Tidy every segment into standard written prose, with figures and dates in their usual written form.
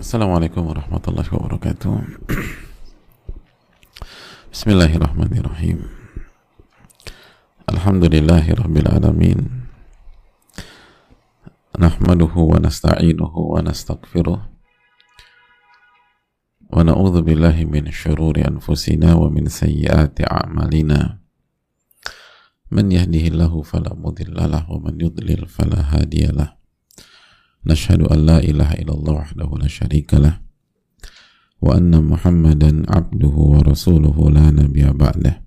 Assalamualaikum warahmatullahi wabarakatuh. Bismillahirrahmanirrahim. Alhamdulillahi rabbil alamin. Nahmaduhu wa nasta'inuhu wa nastaghfiruh. Wa na'udzu billahi min syururi anfusina wa min sayyiati a'malina. Man yahdihillahu fala mudilla lahu wa man yudlil fala hadiyalah. Nashhadu an la ilaha illallah wahdahu la syarika lah wa anna Muhammadan abduhu wa rasuluhu la nabiyya ba'dah.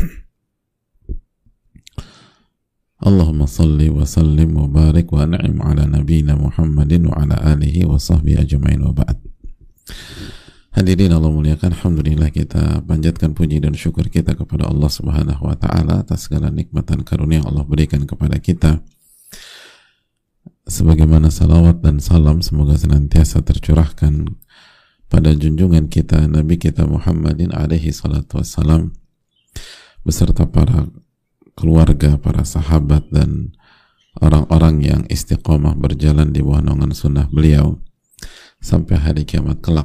Allahumma salli wa sallim wa barik wa an'im ala nabiyyina Muhammadin wa ala alihi wa sahbihi ajma'in wa ba'd. Hadirin Allah muliakan, alhamdulillah kita panjatkan puji dan syukur kita kepada Allah Subhanahu wa taala atas segala nikmat dan karunia yang Allah berikan kepada kita. Sebagaimana salawat dan salam semoga senantiasa tercurahkan pada junjungan kita Nabi kita Muhammadin alaihi salatu wassalam beserta para keluarga, para sahabat dan orang-orang yang istiqomah berjalan di bawah naungan sunnah beliau sampai hari kiamat kelak.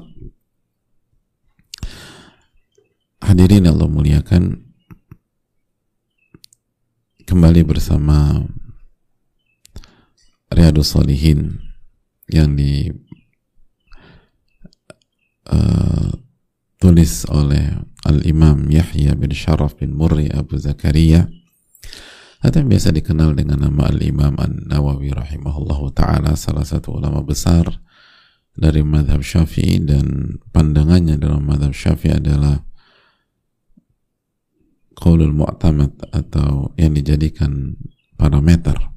Hadirin Allah muliakan, kembali bersama Riyadhus Shalihin yang ditulis oleh Al-Imam Yahya bin Sharaf bin Murri Abu Zakaria atau yang biasa dikenal dengan nama Al-Imam An-Nawawi rahimahullahu ta'ala, salah satu ulama besar dari madhab Syafi'i, dan pandangannya dalam madhab Syafi'i adalah qaulul mu'tamad atau yang dijadikan parameter.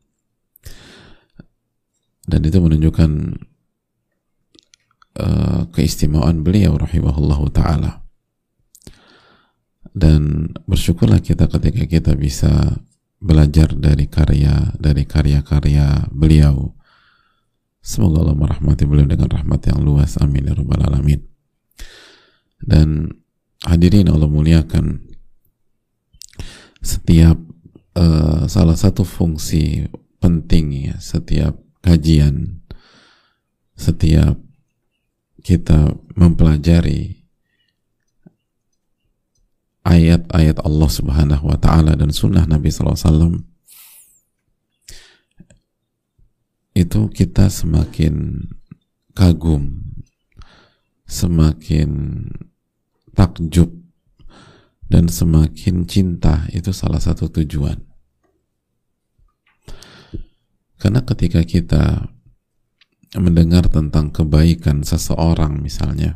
Dan itu menunjukkan keistimewaan beliau rahimahullahu ta'ala. Dan bersyukurlah kita ketika kita bisa belajar dari karya-karya beliau. Semoga Allah merahmati beliau dengan rahmat yang luas, amin ya rabbal alamin. Dan hadirin Allah muliakan, setiap salah satu fungsi penting ya setiap kajian, setiap kita mempelajari ayat-ayat Allah Subhanahu wa ta'ala dan sunnah Nabi SAW, itu kita semakin kagum, semakin takjub, dan semakin cinta. Itu salah satu tujuan. Karena ketika kita mendengar tentang kebaikan seseorang misalnya,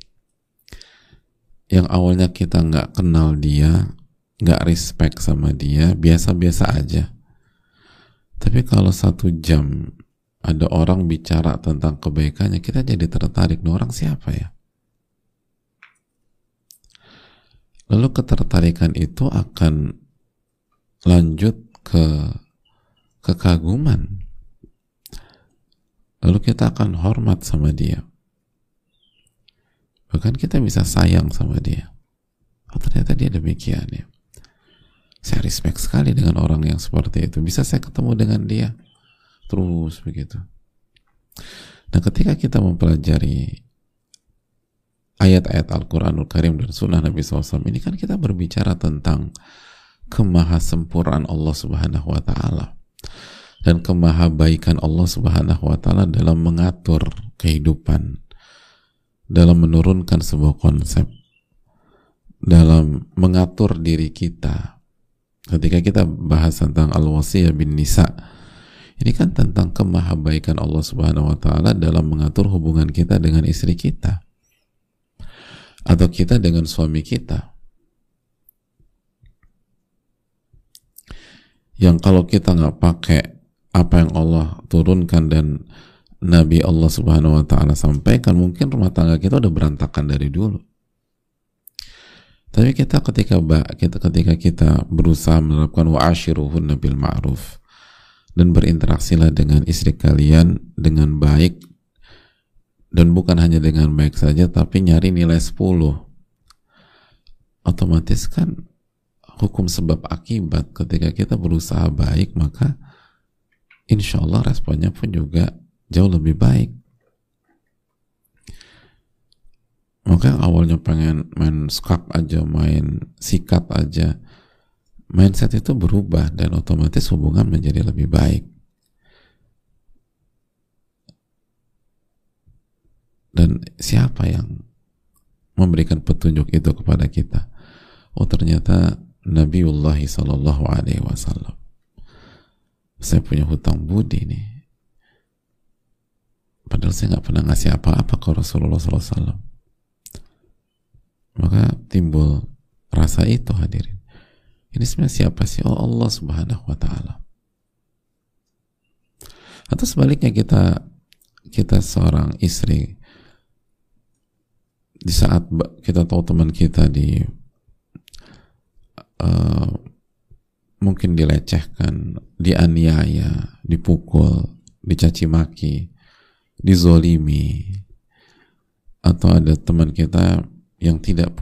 yang awalnya kita nggak kenal dia, nggak respect sama dia, biasa-biasa aja. Tapi kalau 1 jam ada orang bicara tentang kebaikannya, kita jadi tertarik, nih orang siapa ya? Lalu ketertarikan itu akan lanjut ke kekaguman, lalu kita akan hormat sama dia, bahkan kita bisa sayang sama dia. Oh, ternyata dia demikian ya, saya respect sekali dengan orang yang seperti itu, bisa saya ketemu dengan dia terus begitu. Nah, ketika kita mempelajari ayat-ayat Al-Quranul Karim dan sunnah Nabi SAW ini, kan kita berbicara tentang kemahasempurnaan Allah Subhanahu wa ta'ala dan kemahabaikan Allah Subhanahu wa ta'ala dalam mengatur kehidupan, dalam menurunkan sebuah konsep, dalam mengatur diri kita. Ketika kita bahas tentang Al-Wasiyah bin Nisa, ini kan tentang kemahabaikan Allah Subhanahu wa ta'ala dalam mengatur hubungan kita dengan istri kita atau kita dengan suami kita, yang kalau kita nggak pakai apa yang Allah turunkan dan Nabi Allah Subhanahu wa ta'ala sampaikan, mungkin rumah tangga kita udah berantakan dari dulu. Tapi ketika kita berusaha menerapkan wa'ashiruhunna bil ma'ruf, dan berinteraksilah dengan istri kalian dengan baik, dan bukan hanya dengan baik saja tapi nyari nilai 10, otomatis kan hukum sebab akibat. Ketika kita berusaha baik, maka insya Allah responnya pun juga jauh lebih baik. Maka yang awalnya pengen main skak aja, main sikat aja, mindset itu berubah dan otomatis hubungan menjadi lebih baik. Dan siapa yang memberikan petunjuk itu kepada kita? Oh, ternyata Nabiullah Sallallahu Alaihi Wasallam. Saya punya hutang budi nih, padahal saya nggak pernah ngasih apa-apa ke Rasulullah SAW. Maka timbul rasa itu, hadirin. Ini sebenarnya siapa sih? Oh, Allah Subhanahu Wa Taala. Atau sebaliknya, kita seorang istri, di saat kita tahu teman kita mungkin dilecehkan, dianiaya, dipukul, dicaci maki, dizolimi, atau ada teman kita yang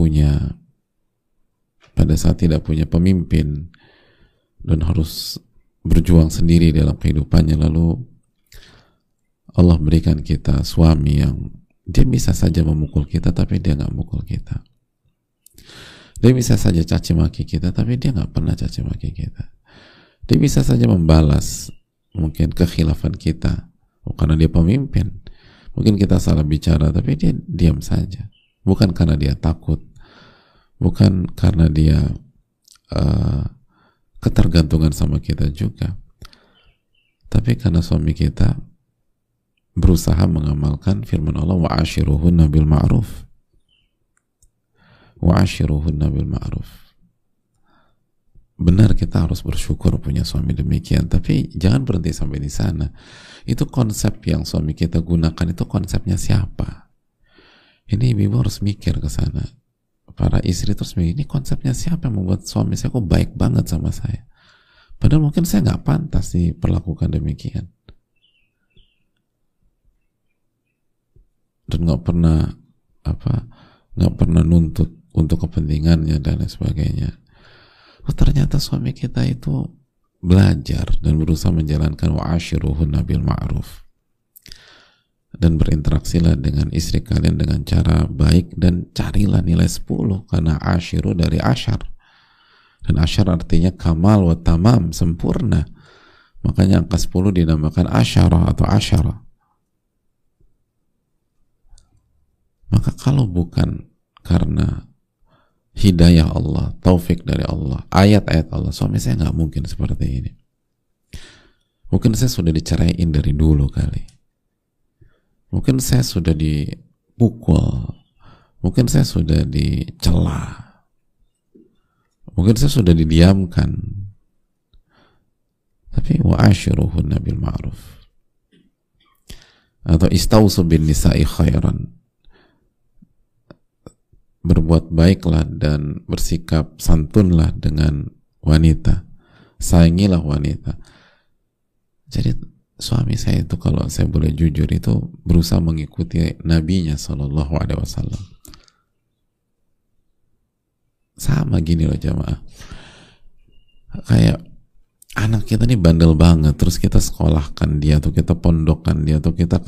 pada saat tidak punya pemimpin dan harus berjuang sendiri dalam kehidupannya, lalu Allah berikan kita suami yang dia bisa saja memukul kita tapi dia nggak mukul kita. Dia bisa saja caci maki kita, tapi dia nggak pernah caci maki kita. Dia bisa saja membalas mungkin kekhilafan kita, karena dia pemimpin. Mungkin kita salah bicara, tapi dia diam saja. Bukan karena dia takut, bukan karena dia ketergantungan sama kita juga, tapi karena suami kita berusaha mengamalkan firman Allah, wa ashiruhunna bil ma'ruf. Wa ashiruhunna bil ma'ruf. Benar, kita harus bersyukur punya suami demikian, tapi jangan berhenti sampai di sana. Itu konsep yang suami kita gunakan, itu konsepnya siapa? Ini ibu harus mikir ke sana. Para istri terus mikir, ini konsepnya siapa yang membuat suami saya kok baik banget sama saya? Padahal mungkin saya nggak pantas diperlakukan demikian. Dan nggak pernah nuntut untuk kepentingannya dan lain sebagainya. Oh, ternyata suami kita itu belajar dan berusaha menjalankan wa ashiruhunna bil ma'ruf, dan berinteraksilah dengan istri kalian dengan cara baik, dan carilah nilai 10, karena ashiru dari asyar, dan asyar artinya kamal wa tamam, sempurna. Makanya angka 10 dinamakan asyara atau asyara. Maka kalau bukan karena hidayah Allah, taufik dari Allah, ayat-ayat Allah, suami saya nggak mungkin seperti ini. Mungkin saya sudah diceraiin dari dulu kali. Mungkin saya sudah dipukul. Mungkin saya sudah dicela. Mungkin saya sudah didiamkan. Tapi wa ashiruhunna bil ma'ruf. Atau istausu bin nisa'i khairan. Berbuat baiklah dan bersikap santunlah dengan wanita, sayangilah wanita. Jadi suami saya itu, kalau saya boleh jujur, itu berusaha mengikuti nabinya Sallallahu Alaihi Wasallam. Sama gini loh jamaah, kayak anak kita nih bandel banget, terus kita sekolahkan dia, atau kita pondokkan dia, atau kita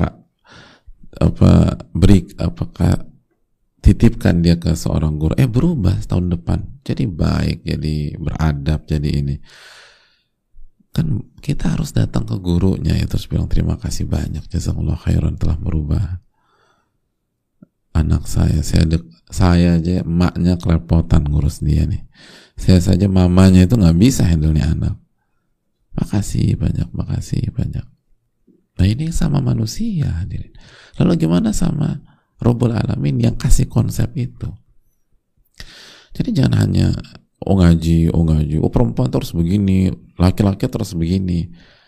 titipkan dia ke seorang guru, berubah tahun depan, jadi baik, jadi beradab, jadi ini. Kan kita harus datang ke gurunya ya, terus bilang terima kasih banyak, jazakallah khairan telah merubah anak saya. Saya aja emaknya kerepotan ngurus dia nih. Saya saja mamanya itu nggak bisa handle nih anak. Makasih banyak, makasih banyak. Nah ini sama manusia, hadirin. Lalu gimana sama Rabbul Alamin yang kasih konsep itu? Jadi jangan hanya ngaji, perempuan terus begini, laki-laki terus begini.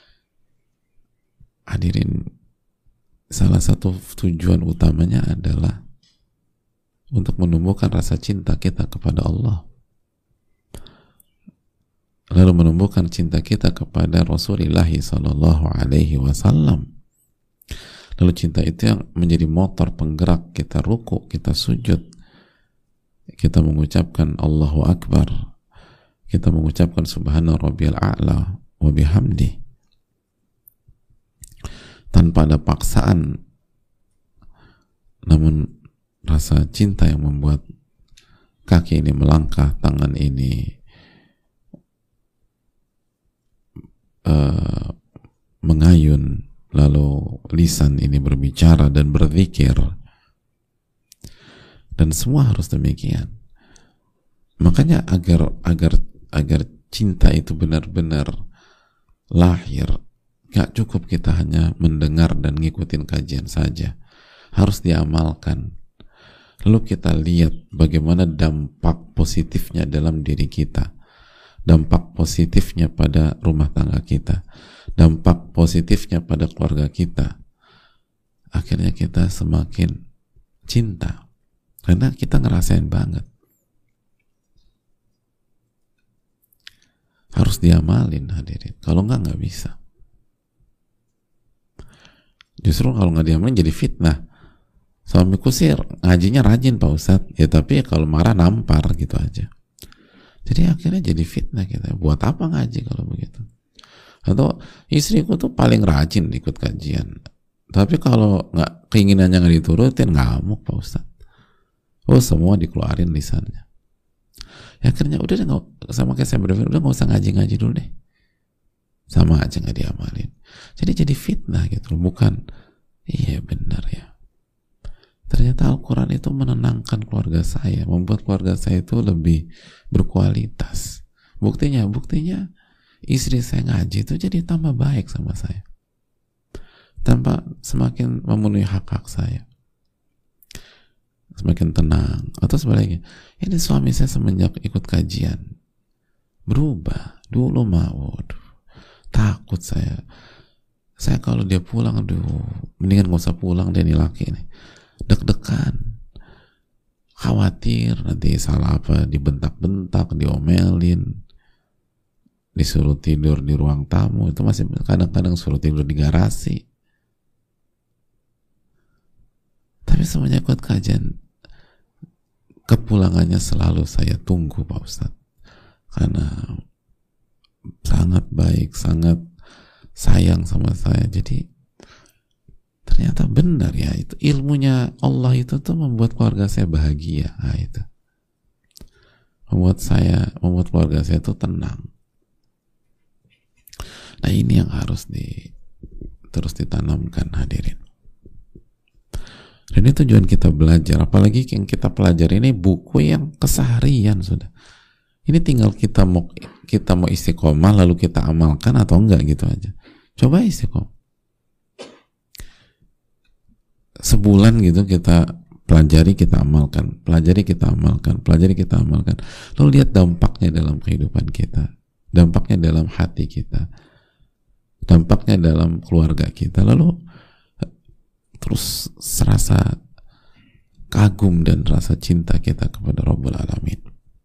Hadirin, salah satu tujuan utamanya adalah untuk menumbuhkan rasa cinta kita kepada Allah, lalu menumbuhkan cinta kita kepada Rasulullah Sallallahu Alaihi Wasallam. Lalu cinta itu yang menjadi motor penggerak kita ruku, kita sujud, kita mengucapkan Allahu Akbar, kita mengucapkan Subhana Rabbiyal A'la wa bihamdi, tanpa ada paksaan, namun rasa cinta yang membuat kaki ini melangkah, tangan ini mengayun, lalu lisan ini berbicara dan berzikir, dan semua harus demikian. Makanya agar cinta itu benar-benar lahir, gak cukup kita hanya mendengar dan ngikutin kajian saja, harus diamalkan. Lalu kita lihat bagaimana dampak positifnya dalam diri kita, dampak positifnya pada rumah tangga kita, dampak positifnya pada keluarga kita. Akhirnya kita semakin cinta, karena kita ngerasain banget. Harus diamalin hadirin, kalau nggak bisa. Justru kalau nggak diamalin jadi fitnah. Suamiku sih ngajinya rajin Pak Ustadz, ya tapi kalau marah nampar gitu aja. Jadi akhirnya jadi fitnah kita. Buat apa ngaji kalau begitu? Atau istriku tuh paling rajin ikut kajian, tapi kalau nggak keinginannya nggak diturutin ngamuk Pak Ustadz. Oh semua dikeluarin lisannya. Ya akhirnya udah nggak, sama kayak saya berpikir udah nggak usah ngaji dulu deh. Sama aja nggak diamalin. Jadi fitnah gitu, bukan? Iya benar ya. Ternyata Al-Quran itu menenangkan keluarga saya, membuat keluarga saya itu lebih berkualitas. Buktinya istri saya ngaji itu jadi tambah baik sama saya, tanpa semakin memenuhi hak-hak saya, semakin tenang. Atau sebaliknya, ini suami saya semenjak ikut kajian berubah. Dulu takut saya kalau dia pulang, mendingan gak usah pulang deh nih laki nih, deg-degan, khawatir nanti salah apa, dibentak-bentak, diomelin, disuruh tidur di ruang tamu. Itu masih kadang-kadang suruh tidur di garasi. Tapi semenjak ikut kajian, kepulangannya selalu saya tunggu Pak Ustadz, karena sangat baik, sangat sayang sama saya. Jadi ternyata benar ya, itu ilmunya Allah itu tuh membuat keluarga saya bahagia. Nah, itu membuat keluarga saya tuh tenang. Nah ini yang harus terus ditanamkan hadirin. Dan ini tujuan kita belajar, apalagi yang kita pelajari ini buku yang keseharian sudah. Ini tinggal kita mau istiqomah lalu kita amalkan atau enggak gitu aja. Coba istiqomah. Sebulan gitu kita pelajari, kita amalkan, pelajari, kita amalkan, pelajari, kita amalkan. Lalu lihat dampaknya dalam kehidupan kita, dampaknya dalam hati kita, dampaknya dalam keluarga kita. Lalu terus serasa kagum dan rasa cinta kita kepada Rabbul Alamin.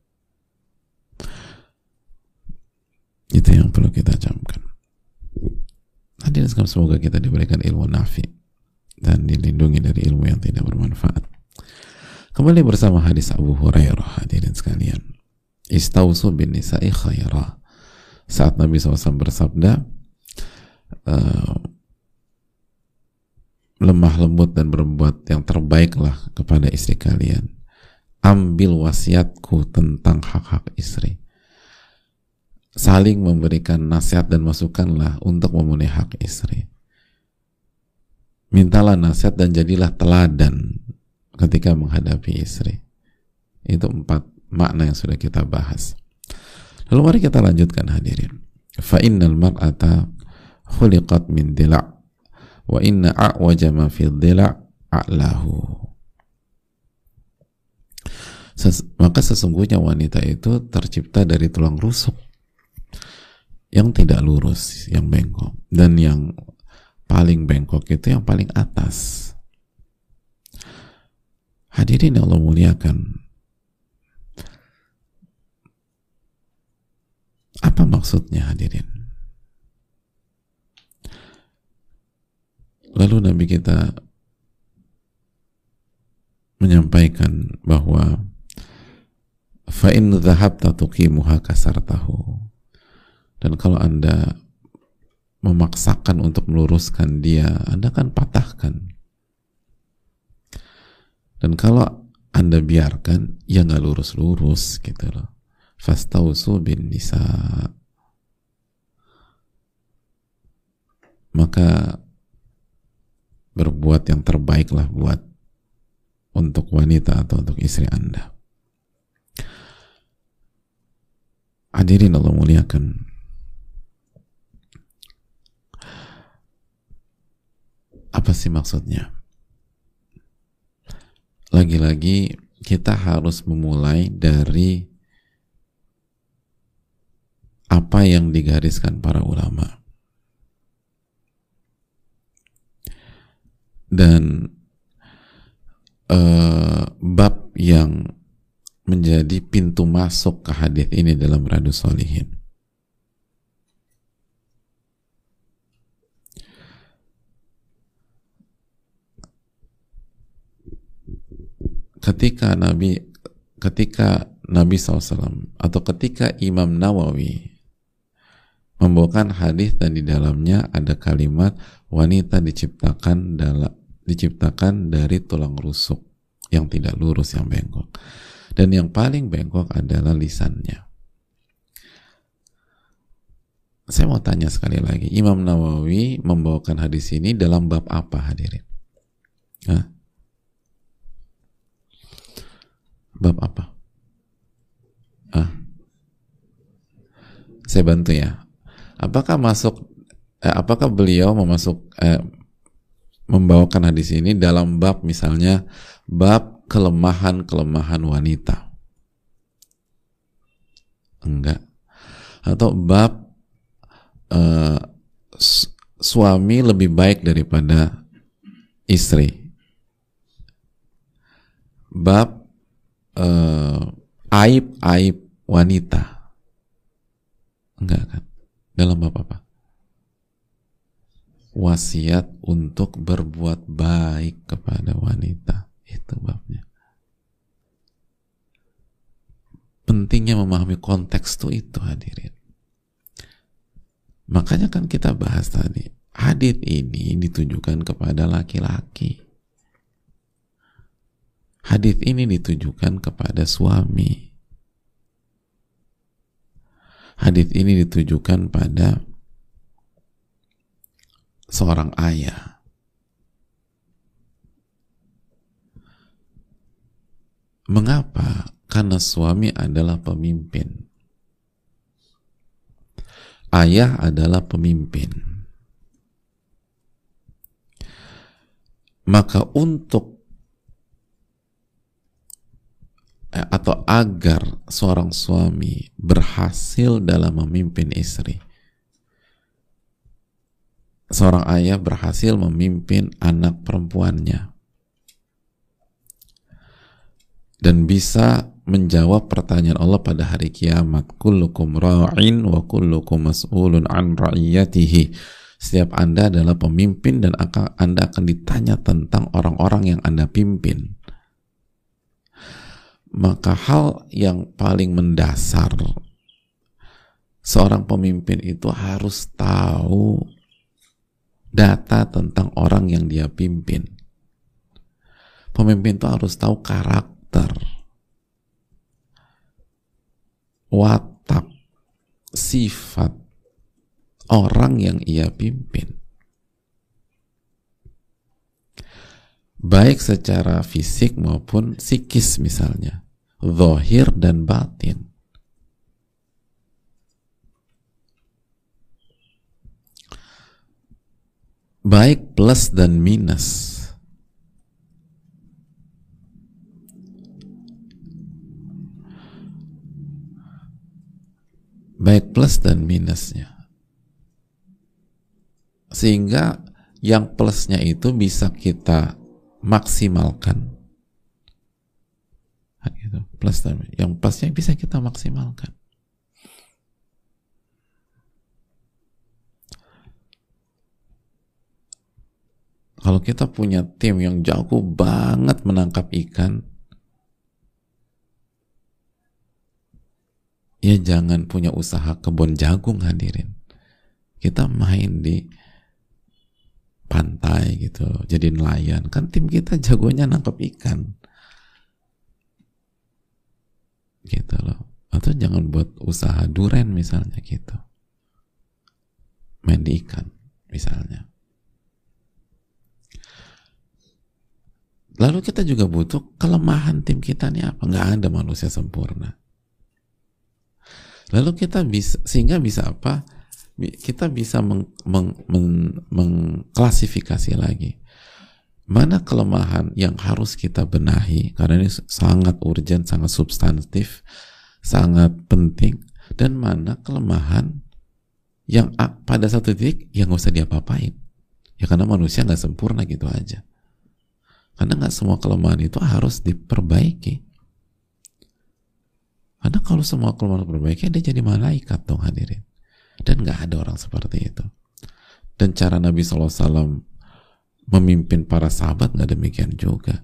Itu yang perlu kita camkan. Hadirin sekalian, semoga kita diberikan ilmu nafi dan dilindungi dari ilmu yang tidak bermanfaat. Kembali bersama hadis Abu Hurairah, hadirin sekalian. Istausu bin nisa'i khairah. Saat Nabi SAW bersabda, lemah lembut dan berbuat yang terbaiklah kepada istri kalian. Ambil wasiatku tentang hak-hak istri. Saling memberikan nasihat dan masukanlah untuk memenuhi hak istri. Mintalah nasihat dan jadilah teladan ketika menghadapi istri. Itu 4 makna yang sudah kita bahas. Lalu mari kita lanjutkan hadirin. Fa innal mar'ata khuliqat min dila' wa inna a'waja ma fil dila' a'lahu. Maka sesungguhnya wanita itu tercipta dari tulang rusuk yang tidak lurus, yang bengkok, dan yang paling bengkok itu yang paling atas. Hadirin yang Allah muliakan, apa maksudnya hadirin? Lalu Nabi kita menyampaikan bahwa fa in dhahabta tuqimuha kasartahu. Dan kalau Anda memaksakan untuk meluruskan dia, Anda akan patahkan. Dan kalau Anda biarkan, ya nggak lurus-lurus gitu loh. Fastausu bin nisa. Maka berbuat yang terbaiklah buat untuk wanita atau untuk istri Anda. Hadirin Allah muliakan. Apa sih maksudnya? Lagi-lagi kita harus memulai dari apa yang digariskan para ulama. Dan bab yang menjadi pintu masuk ke hadis ini dalam Riyadhus Shalihin. Ketika Nabi SAW atau ketika Imam Nawawi membawakan hadis dan di dalamnya ada kalimat wanita diciptakan dari tulang rusuk yang tidak lurus, yang bengkok, dan yang paling bengkok adalah lisannya. Saya mau tanya sekali lagi, Imam Nawawi membawakan hadis ini dalam bab apa, hadirin? Hah? Bab apa? Saya bantu ya. Apakah beliau membawakan hadis ini dalam bab misalnya bab kelemahan-kelemahan wanita? Enggak. Atau bab suami lebih baik daripada istri? Bab aib-aib wanita? Enggak kan? Dalam bab apa? Wasiat untuk berbuat baik kepada wanita. Itu babnya. Pentingnya memahami konteks itu, hadirin. Makanya kan kita bahas tadi, hadis ini ditujukan kepada laki-laki. Hadis ini ditujukan kepada suami. Hadis ini ditujukan pada seorang ayah. Mengapa? Karena suami adalah pemimpin. Ayah adalah pemimpin. Maka untuk atau agar seorang suami berhasil dalam memimpin istri, seorang ayah berhasil memimpin anak perempuannya dan bisa menjawab pertanyaan Allah pada hari kiamat, kullukum ra'in wa kullukum mas'ulun an ra'iyatihi. Setiap Anda adalah pemimpin dan Anda akan ditanya tentang orang-orang yang Anda pimpin. Maka hal yang paling mendasar, seorang pemimpin itu harus tahu data tentang orang yang dia pimpin. Pemimpin itu harus tahu karakter, watak, sifat orang yang ia pimpin, baik secara fisik maupun psikis, misalnya zahir dan batin. Baik plus dan minus. Baik plus dan minusnya. Sehingga yang plusnya itu bisa kita maksimalkan. Plus dan yang plusnya bisa kita maksimalkan. Kalau kita punya tim yang jago banget menangkap ikan, ya jangan punya usaha kebun jagung, hadirin. Kita main di pantai gitu, jadi nelayan. Kan tim kita jagonya nangkap ikan. itu jangan buat usaha duren misalnya gitu, main di ikan misalnya. Lalu kita juga butuh kelemahan tim kita nih apa? Nggak ada manusia sempurna. Lalu kita bisa, sehingga bisa apa? Kita bisa mengklasifikasi lagi mana kelemahan yang harus kita benahi, karena ini sangat urgent, sangat substantif, sangat penting, dan mana kelemahan yang pada satu titik yang nggak usah diapa-apain. Ya karena manusia nggak sempurna gitu aja. Karena nggak semua kelemahan itu harus diperbaiki. Karena kalau semua kelemahan diperbaiki, dia jadi malaikat dong hadirin. Dan nggak ada orang seperti itu. Dan cara Nabi SAW memimpin para sahabat nggak demikian juga.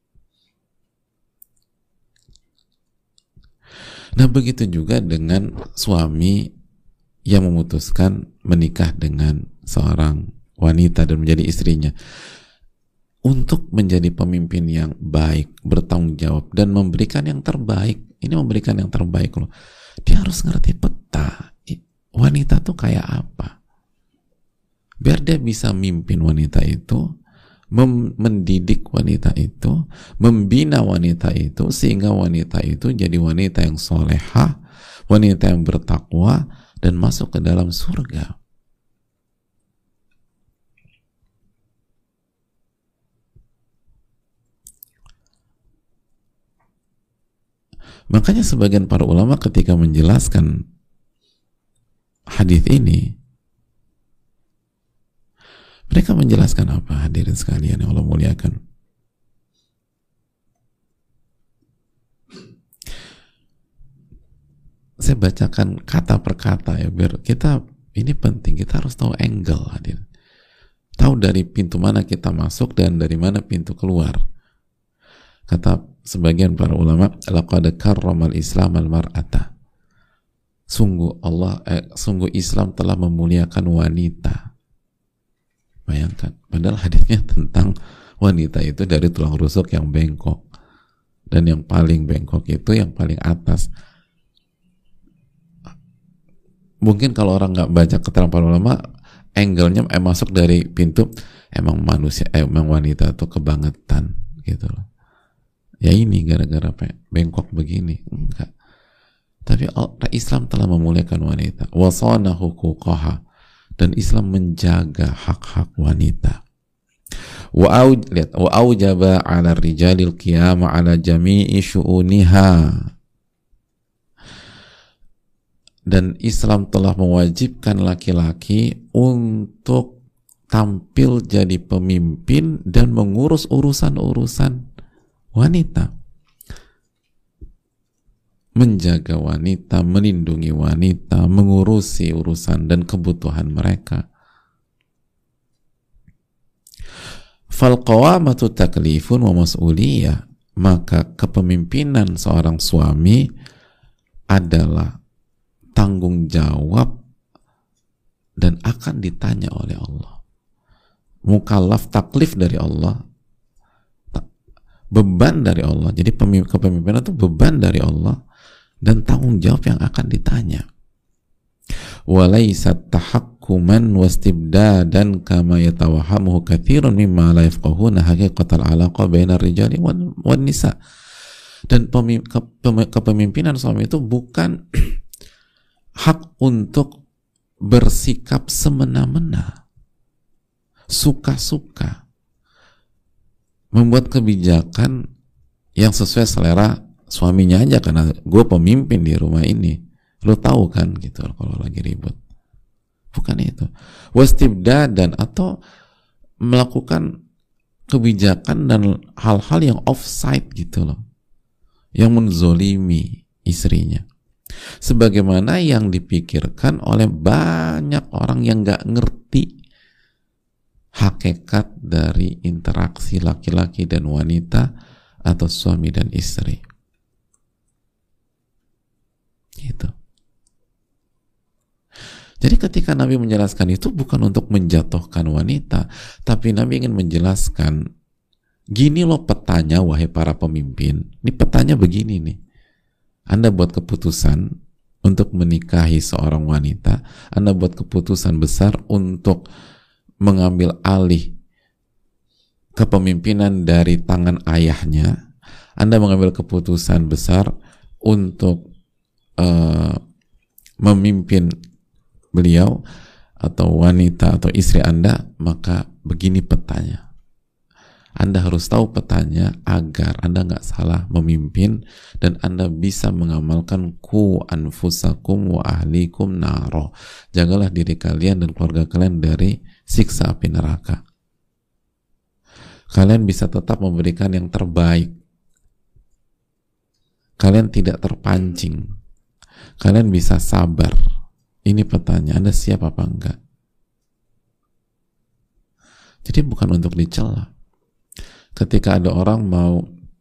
Nah begitu juga dengan suami yang memutuskan menikah dengan seorang wanita dan menjadi istrinya. Untuk menjadi pemimpin yang baik, bertanggung jawab, dan memberikan yang terbaik. Ini memberikan yang terbaik loh. Dia harus ngerti peta. Wanita tuh kayak apa. Biar dia bisa mimpin wanita itu, mendidik wanita itu, membina wanita itu, sehingga wanita itu jadi wanita yang solehah, wanita yang bertakwa, dan masuk ke dalam surga. Makanya sebagian para ulama ketika menjelaskan hadis ini, mereka menjelaskan apa, hadirin sekalian yang Allah muliakan? Saya bacakan kata per kata ya, biar kita, ini penting, kita harus tahu angle, hadirin. Tahu dari pintu mana kita masuk dan dari mana pintu keluar. Kata sebagian para ulama, laqad karramal Islam al-mar'ata. Sungguh Islam telah memuliakan wanita. Bayangkan, padahal hadisnya tentang wanita itu dari tulang rusuk yang bengkok, dan yang paling bengkok itu yang paling atas. Mungkin kalau orang nggak baca keterangan para ulama, angle-nya masuk dari pintu, emang wanita itu kebangetan gitu loh. Ya ini gara-gara bengkok begini, enggak. Tapi Islam telah memuliakan wanita, wasana huquqaha, dan Islam menjaga hak-hak wanita. Wa aujaba 'ala rijalil qiyama 'ala jami'i syu'uniha. Dan Islam telah mewajibkan laki-laki untuk tampil jadi pemimpin dan mengurus urusan-urusan wanita, menjaga wanita, melindungi wanita, mengurusi urusan dan kebutuhan mereka. Fal qawamatu taklifun wa mas'uliyah, maka kepemimpinan seorang suami adalah tanggung jawab dan akan ditanya oleh Allah. Mukallaf, taklif dari Allah, beban dari Allah. Jadi kepemimpinan itu beban dari Allah dan tanggung jawab yang akan ditanya. Walaysat tahakkuman wastibdadan kama yatawahamuhu katsirun mimma la yafqahuna haqiqatal alaqa bainar rijali wan nisa. Dan kepemimpinan suami itu bukan hak untuk bersikap semena-mena, suka-suka, membuat kebijakan yang sesuai selera suaminya aja karena gue pemimpin di rumah ini, lo tahu kan gitu kalau lagi ribut. Bukan itu. Wastibdadan, atau melakukan kebijakan dan hal-hal yang offside gitu loh, yang menzolimi istrinya, sebagaimana yang dipikirkan oleh banyak orang yang gak ngerti hakikat dari interaksi laki-laki dan wanita atau suami dan istri. Gitu. Jadi ketika Nabi menjelaskan itu bukan untuk menjatuhkan wanita, tapi Nabi ingin menjelaskan, gini loh petanya wahai para pemimpin, ini petanya begini nih. Anda buat keputusan untuk menikahi seorang wanita, Anda buat keputusan besar untuk mengambil alih kepemimpinan dari tangan ayahnya, Anda mengambil keputusan besar untuk memimpin beliau atau wanita atau istri Anda, maka begini petanya. Anda harus tahu petanya agar Anda nggak salah memimpin dan Anda bisa mengamalkan ku anfusakum wa ahlikum naro. Jagalah diri kalian dan keluarga kalian dari siksa api neraka. Kalian bisa tetap memberikan yang terbaik. Kalian tidak terpancing. Kalian bisa sabar. Ini petanya. Anda siap apa enggak? Jadi bukan untuk dicela. Ketika ada orang mau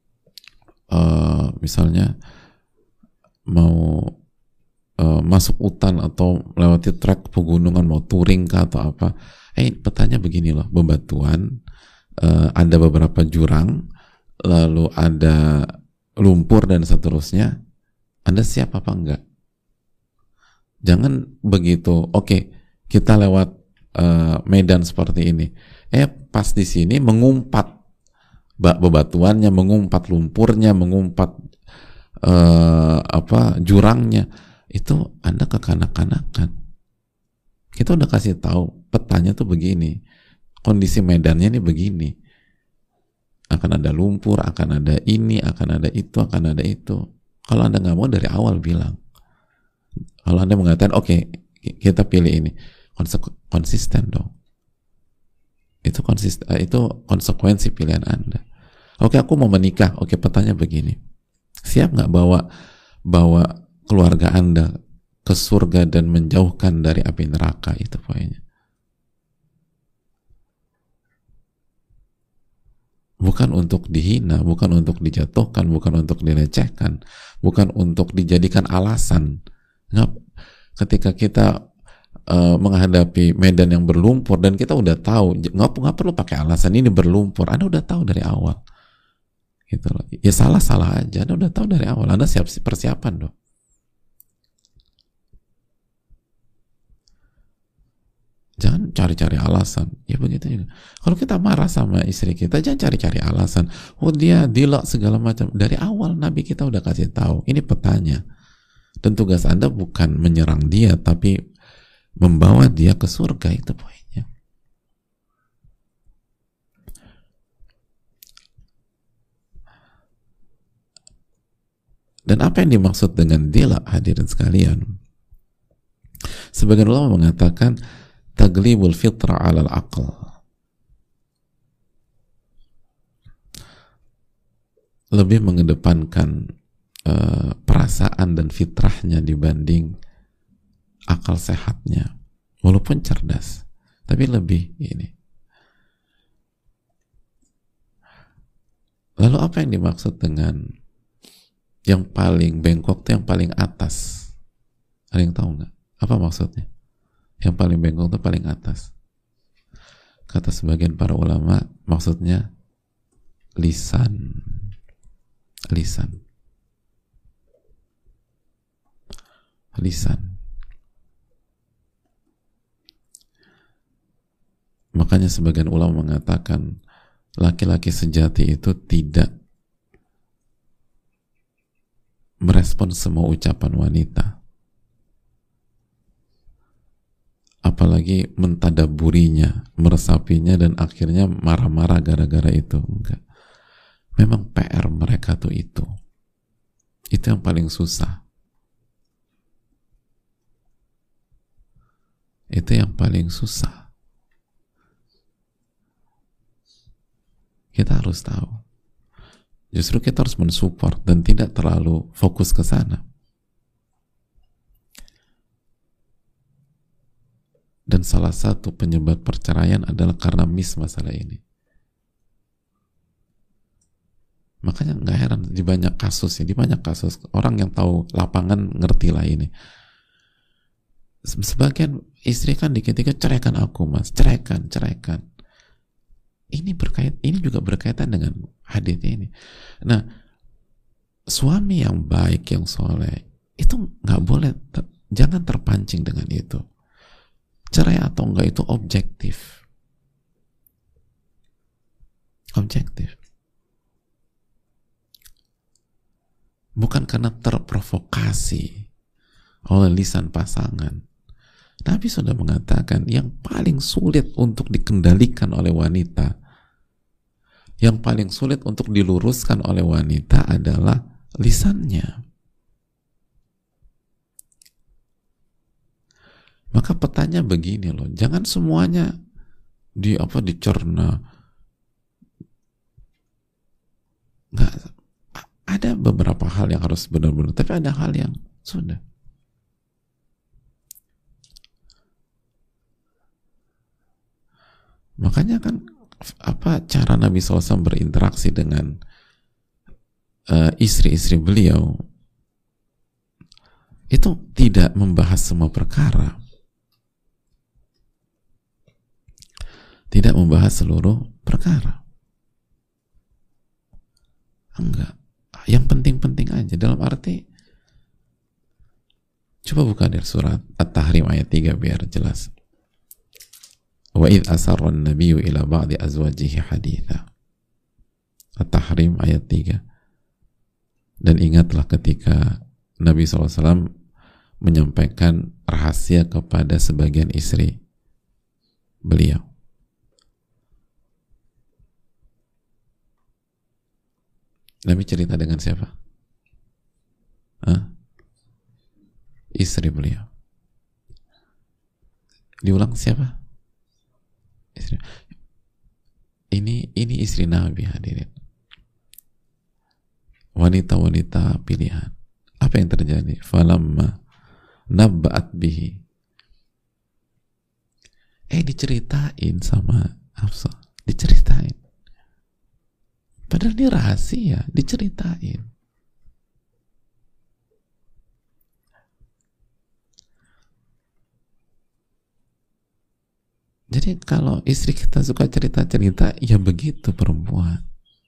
misalnya mau masuk hutan atau melewati trek pegunungan, mau touring kah atau apa, petanya begini loh, bebatuan, ada beberapa jurang, lalu ada lumpur dan seterusnya. Anda siap apa enggak? Jangan begitu, oke, kita lewat medan seperti ini, pas di sini mengumpat bebatuannya, mengumpat lumpurnya, mengumpat jurangnya, itu Anda kekanak-kanakan. Kita udah kasih tahu petanya tuh begini, kondisi medannya ini begini, akan ada lumpur, akan ada ini, akan ada itu, akan ada itu. Kalau Anda nggak mau dari awal bilang. Kalau Anda mengatakan oke, kita pilih ini, konsisten dong. Itu konsekuensi pilihan Anda. Oke, aku mau menikah. Oke, petanya begini. Siap nggak bawa keluarga Anda ke surga dan menjauhkan dari api neraka? Itu poinnya. Bukan untuk dihina, bukan untuk dijatuhkan, bukan untuk dilecehkan, bukan untuk dijadikan alasan. Ketika kita menghadapi medan yang berlumpur dan kita udah tahu, nggak perlu pakai alasan ini berlumpur. Anda udah tahu dari awal. Gitu loh. Ya salah aja. Anda udah tahu dari awal. Anda siap persiapan dong. Jangan cari-cari alasan. Ya begitu juga. Kalau kita marah sama istri kita, jangan cari-cari alasan. Oh dia dilak segala macam. Dari awal Nabi kita udah kasih tahu. Ini petanya. Dan tugas Anda bukan menyerang dia, tapi membawa dia ke surga. Itu poinnya. Dan apa yang dimaksud dengan dila, hadirin sekalian? Sebagian ulama mengatakan taglibul fitra alal aql. Lebih mengedepankan perasaan dan fitrahnya dibanding akal sehatnya. Walaupun cerdas, tapi lebih ini. Lalu apa yang dimaksud dengan yang paling bengkok itu yang paling atas? Ada yang tahu nggak? Apa maksudnya? Yang paling bengkok itu paling atas. Kata sebagian para ulama, maksudnya lisan. Makanya sebagian ulama mengatakan laki-laki sejati itu tidak merespon semua ucapan wanita, apalagi mentadaburinya, meresapinya, dan akhirnya marah-marah gara-gara itu. Enggak. Memang PR mereka tuh itu yang paling susah. Itu yang paling susah. Kita harus tahu. Justru kita harus mensupport dan tidak terlalu fokus ke sana. Dan salah satu penyebab perceraian adalah karena masalah ini. Makanya nggak heran di banyak kasus orang yang tahu lapangan ngerti lah ini. Sebagian istri kan dikit-dikit ceraikan aku mas, ceraikan. Ini juga berkaitan dengan hadis ini. Nah, suami yang baik, yang soleh, itu nggak boleh, jangan terpancing dengan itu. Cerai atau enggak itu objektif. Objektif. Bukan karena terprovokasi oleh lisan pasangan. Nabi sudah mengatakan yang paling sulit untuk dikendalikan oleh wanita, yang paling sulit untuk diluruskan oleh wanita adalah lisannya. Maka petanya begini loh, jangan semuanya dicerna. Nggak, ada beberapa hal yang harus benar-benar, tapi ada hal yang sudah. Makanya kan cara Nabi SAW berinteraksi dengan istri-istri beliau itu tidak membahas semua perkara. Tidak membahas seluruh perkara. Enggak. Yang penting-penting aja. Dalam arti, coba buka dari surat At-Tahrim ayat 3 biar jelas. Wa idh asarra an-nabiyyu ila ba'di azwajihi haditha. At-Tahrim ayat 3. Dan ingatlah ketika Nabi SAW menyampaikan rahasia kepada sebagian istri beliau. Nabi cerita dengan siapa? Istri beliau. Diulang siapa? Istri. Ini istri Nabi, hadirin. Wanita-wanita pilihan. Apa yang terjadi? Falamma nabba'at bihi. Diceritain sama Hafsah. Diceritain. Padahal ini rahasia, diceritain. Jadi kalau istri kita suka cerita-cerita, ya begitu perempuan.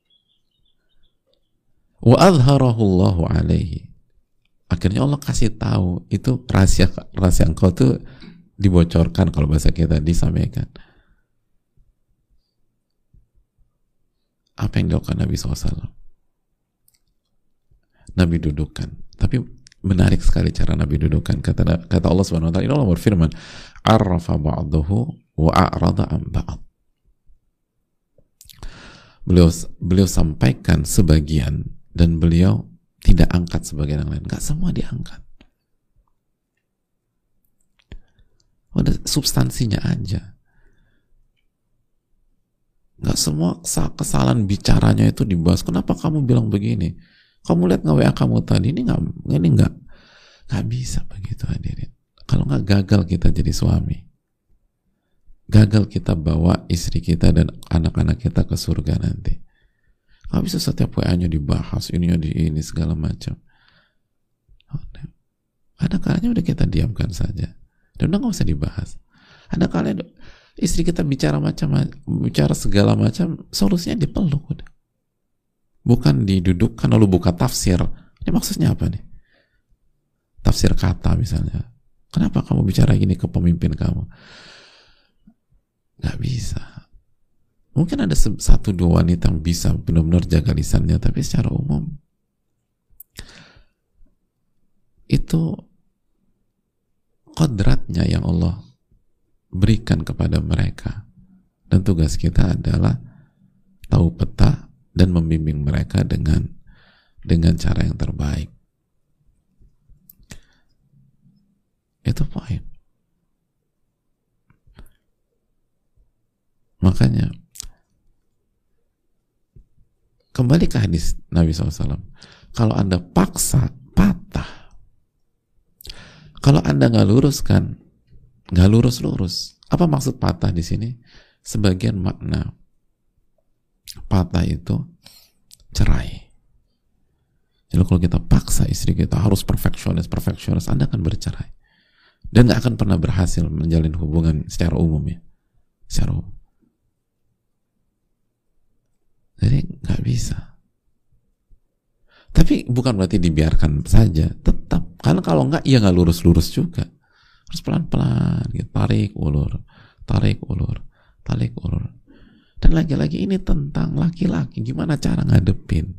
Wa adharahu Allahu alaihi. Akhirnya Allah kasih tahu, itu rahasia engkau tuh dibocorkan, kalau bahasa kita disampaikan. Apa yang dilakukan Nabi SAW? Nabi dudukkan. Tapi menarik sekali cara Nabi dudukkan. Kata Allah Subhanahu Wa Taala, Allah berfirman, "Arrafa ba'dahu wa a'rada an ba'd." Beliau sampaikan sebagian dan beliau tidak angkat sebagian yang lain. Gak semua diangkat. Ada substansinya aja. Gak semua kesalahan bicaranya itu dibahas. Kenapa kamu bilang begini? Kamu lihat nggak WA kamu tadi? Ini nggak bisa begitu, hadirin. Kalau nggak, gagal kita jadi suami. Gagal kita bawa istri kita dan anak-anak kita ke surga nanti. Nggak bisa setiap WA-nya dibahas, ini segala macam. Ada kalanya udah kita diamkan saja. Dan udah nggak usah dibahas. Ada kalanya istri kita bicara segala macam, solusinya dipeluk udah. Bukan didudukkan lalu buka tafsir. Ini maksudnya apa nih? Tafsir kata misalnya. Kenapa kamu bicara gini ke pemimpin kamu? Gak bisa. Mungkin ada satu dua wanita yang bisa benar-benar jaga lisannya, tapi secara umum itu kodratnya yang Allah berikan kepada mereka, dan tugas kita adalah tahu peta dan membimbing mereka dengan cara yang terbaik. Itu poin. Makanya kembali ke hadis Nabi SAW, kalau Anda paksa, patah. Kalau Anda nggak luruskan, nggak lurus. Apa maksud patah di sini? Sebagian makna patah itu cerai. Jadi kalau kita paksa istri kita harus perfeksionis, Anda akan bercerai dan nggak akan pernah berhasil menjalin hubungan secara umum ya, secara umum. Jadi nggak bisa. Tapi bukan berarti dibiarkan saja, tetap. Karena kalau enggak, ya nggak lurus-lurus juga. Harus pelan-pelan, gitu. Tarik ulur, tarik ulur, tarik ulur. Dan lagi-lagi ini tentang laki-laki, gimana cara ngadepin.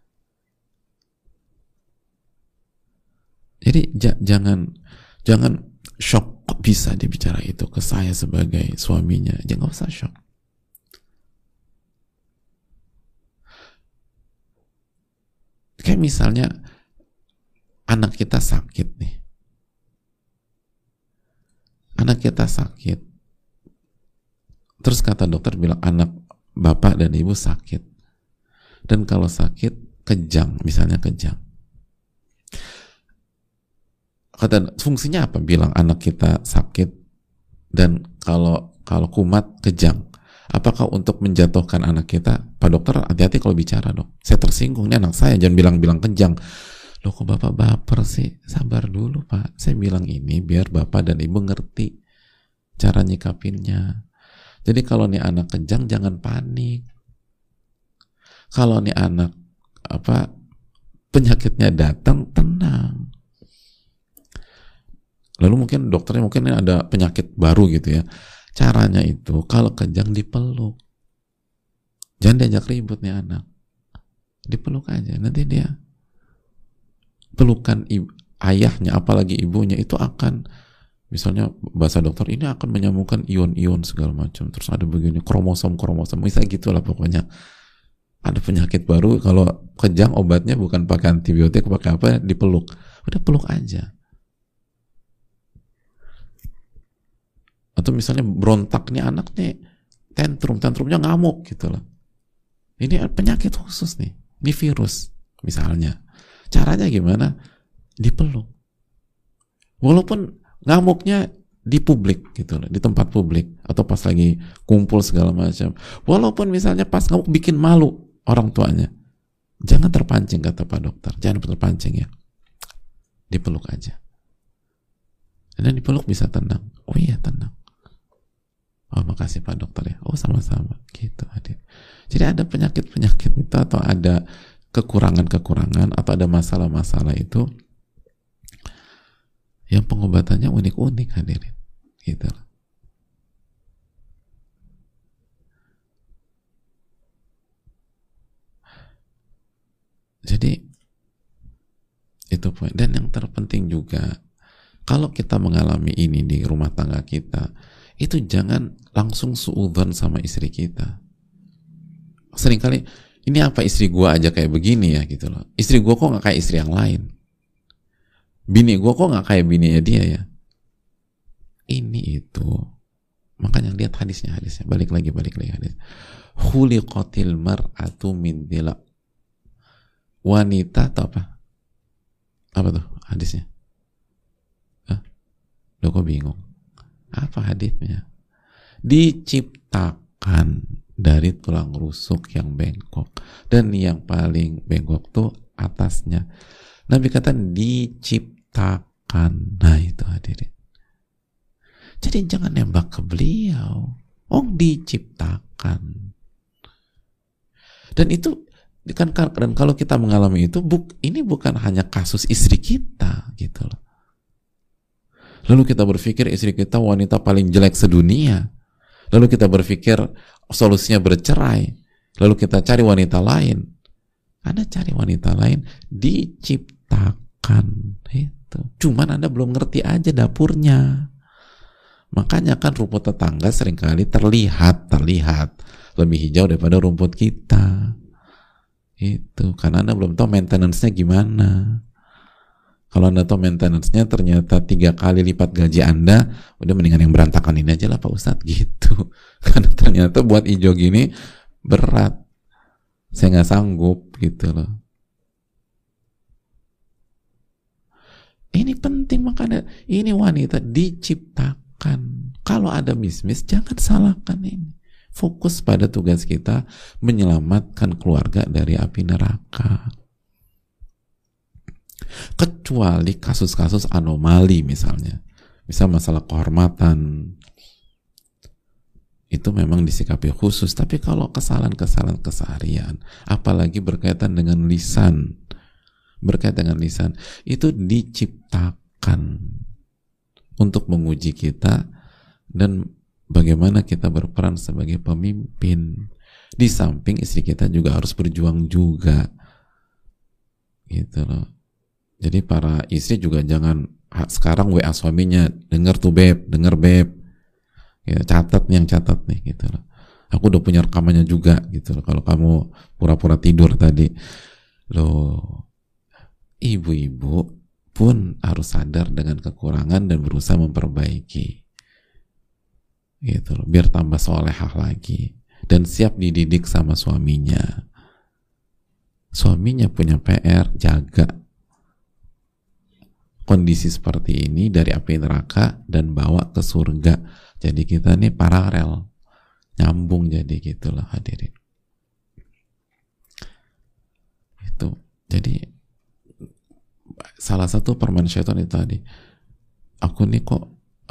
Jadi jangan shock, kok bisa dia bicara itu ke saya sebagai suaminya. Jangan usah shock. Kayak misalnya anak kita sakit nih. Anak kita sakit. Terus kata dokter bilang anak bapak dan ibu sakit. Dan kalau sakit kejang, misalnya kejang. Kata fungsinya apa? Bilang anak kita sakit dan kalau kumat kejang. Apakah untuk menjatuhkan anak kita? Pak dokter, hati-hati kalau bicara dong. Saya tersinggung, ini anak saya, jangan bilang-bilang kejang. Loh kok bapak baper sih? Sabar dulu pak. Saya bilang ini biar bapak dan ibu ngerti cara nyikapinnya. Jadi kalau nih anak kejang, jangan panik. Kalau nih anak penyakitnya datang, tenang. Lalu mungkin dokternya mungkin ada penyakit baru gitu ya. Caranya itu kalau kejang dipeluk. Jangan diajak ribut nih anak. Dipeluk aja. Nanti dia pelukan ayahnya, apalagi ibunya, itu akan, misalnya bahasa dokter, ini akan menyambungkan ion-ion segala macam. Terus ada begini, kromosom, misalnya gitulah pokoknya. Ada penyakit baru, kalau kejang obatnya bukan pakai antibiotik, pakai apa, dipeluk. Udah peluk aja. Atau misalnya berontak nih anak nih, tantrumnya ngamuk gitu loh. Ini penyakit khusus nih, ini virus misalnya. Caranya gimana? Dipeluk. Walaupun ngamuknya di publik gitu loh, di tempat publik atau pas lagi kumpul segala macam. Walaupun misalnya pas ngamuk bikin malu orang tuanya, jangan terpancing kata Pak Dokter, jangan terpancing ya. Dipeluk aja. Dan dipeluk bisa tenang. Oh iya tenang. Oh makasih Pak Dokter ya. Oh sama-sama gitu hadir. Jadi ada penyakit-penyakit itu atau ada kekurangan-kekurangan atau ada masalah-masalah itu yang pengobatannya unik-unik hadirin gitu. Jadi itu poin. Dan yang terpenting juga, kalau kita mengalami ini di rumah tangga kita, itu jangan langsung suudzon sama istri kita. Seringkali, ini apa istri gua aja kayak begini ya gitu loh. Istri gua kok nggak kayak istri yang lain. Bini gua kok nggak kayak bininya dia ya. Ini itu. Makanya lihat hadisnya. Balik lagi hadis. Khuliqatil mar'atu min dila. Wanita atau apa? Apa tuh hadisnya? Loh kok bingung? Apa hadisnya? Diciptakan dari tulang rusuk yang bengkok, dan yang paling bengkok tuh atasnya. Nabi kata diciptakan. Nah itu hadirin. Jadi jangan nembak ke beliau. Oh diciptakan. Dan itu kan, dan kalau kita mengalami itu, ini bukan hanya kasus istri kita gitu loh. Lalu kita berpikir istri kita wanita paling jelek sedunia. Lalu kita berpikir solusinya bercerai. Lalu kita cari wanita lain. Anda cari wanita lain, diciptakan itu. Cuman Anda belum ngerti aja dapurnya. Makanya kan rumput tetangga seringkali terlihat lebih hijau daripada rumput kita. Itu karena Anda belum tahu maintenance-nya gimana. Kalau Anda tahu maintenance-nya ternyata 3 kali lipat gaji Anda, udah mendingan yang berantakan ini aja lah Pak Ustadz gitu. Karena ternyata buat hijau gini berat. Saya nggak sanggup gitu loh. Ini penting, makanya ini wanita diciptakan. Kalau ada miss-miss, jangan salahkan ini. Fokus pada tugas kita menyelamatkan keluarga dari api neraka. Kecuali kasus-kasus anomali misalnya. Misal masalah kehormatan. Itu memang disikapi khusus. Tapi kalau kesalahan-kesalahan keseharian, apalagi berkaitan dengan lisan, berkait dengan lisan, itu diciptakan untuk menguji kita dan bagaimana kita berperan sebagai pemimpin. Di samping istri kita juga harus berjuang juga, gitu loh. Jadi para istri juga jangan sekarang WA suaminya, denger tuh beb, denger beb, ya, catat nih, yang catat nih, gitu loh. Aku udah punya rekamannya juga, gitu loh. Kalau kamu pura-pura tidur tadi, loh, ibu-ibu pun harus sadar dengan kekurangan dan berusaha memperbaiki, gitu loh, biar tambah solehah lagi dan siap dididik sama suaminya. Suaminya punya PR, jaga kondisi seperti ini dari api neraka dan bawa ke surga. Jadi kita nih paralel, nyambung, jadi gitulah hadirin. Itu jadi salah satu permainan syaitan itu tadi. Aku nih kok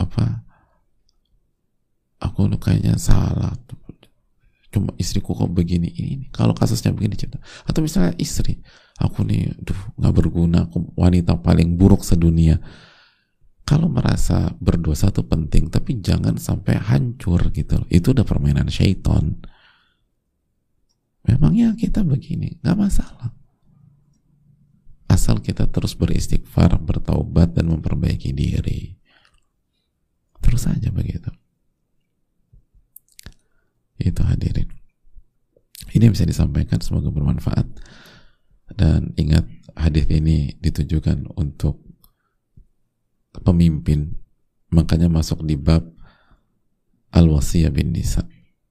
aku nih kayaknya salah, cuma istriku kok begini ini. Kalau kasusnya begini cerita, atau misalnya istri, aku nih nggak berguna, aku wanita paling buruk sedunia. Kalau merasa berdosa tuh penting, tapi jangan sampai hancur, gitu loh. Itu udah permainan syaitan. Memangnya kita begini, nggak masalah, asal kita terus beristighfar, bertaubat, dan memperbaiki diri. Terus aja begitu. Itu hadirin. Ini bisa disampaikan, semoga bermanfaat. Dan ingat, hadis ini ditujukan untuk pemimpin, makanya masuk di bab al-wasiyah bin nisa,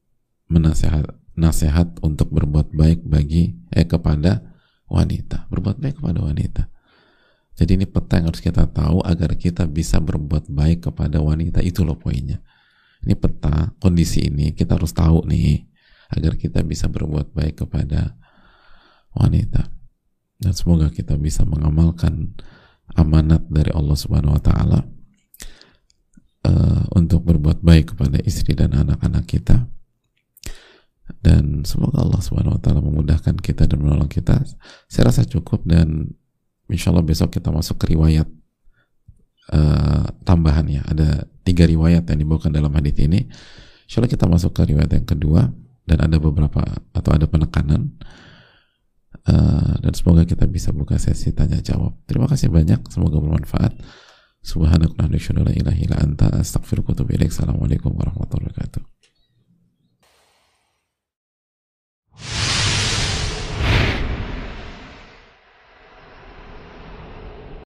nasihat untuk berbuat baik kepada wanita, berbuat baik kepada wanita. Jadi ini peta yang harus kita tahu agar kita bisa berbuat baik kepada wanita. Itu loh poinnya. Ini peta kondisi ini kita harus tahu nih agar kita bisa berbuat baik kepada wanita. Dan semoga kita bisa mengamalkan amanat dari Allah Subhanahu wa taala untuk berbuat baik kepada istri dan anak-anak kita. Dan semoga Allah Subhanahu wa taala memudahkan kita dan menolong kita. Saya rasa cukup, dan insya Allah besok kita masuk ke riwayat tambahannya. Ada 3 riwayat yang dibawakan dalam hadis ini. Insya Allah kita masuk ke riwayat yang kedua, dan ada beberapa atau ada penekanan. Dan semoga kita bisa buka sesi tanya jawab. Terima kasih banyak, semoga bermanfaat. Subhanakallahumma wa bihamdika, la ilaha illa anta, astaghfiruka wa atubu ilaik. Assalamualaikum warahmatullahi wabarakatuh.